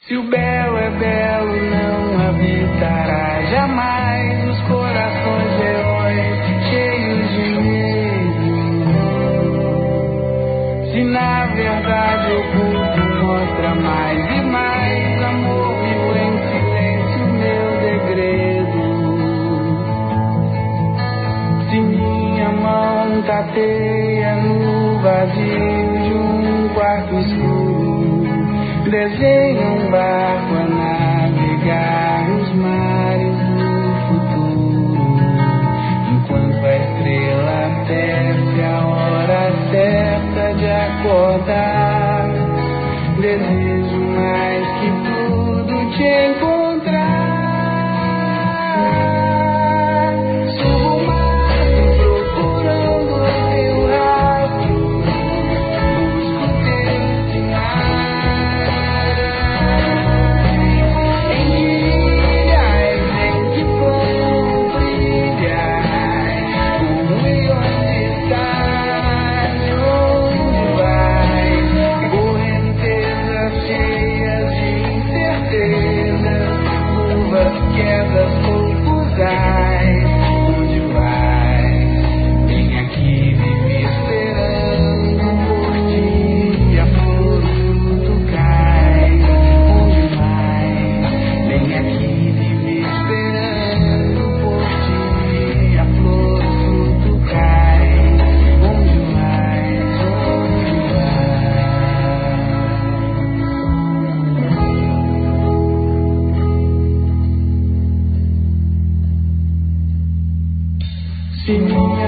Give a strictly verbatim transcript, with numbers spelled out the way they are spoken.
Se o belo é belo, não habitará jamais os corações leões cheios de medo. Se na verdade oculto mostra mais e mais amor vivo em silêncio, meu degredo. Se minha mão tateia no vazio de um quarto escuro, desenha um barco a navegar nos mares do futuro, enquanto a estrela desce a hora certa de acordar. Desejo mais que tudo te encontrar. Subo o mar procurando o teu rastro, busco teu sinal. Em dias em que como brilhar, como e onde estás, onde vais, correntezas cheias de incertezas, curvas, quedas, loucos ais, onde vais, vem aqui, vive esperando por ti, a flor, o fruto cai, onde mais, vem aqui, vive esperando por ti, a flor, o fruto cai, onde mais, onde vai. Se minha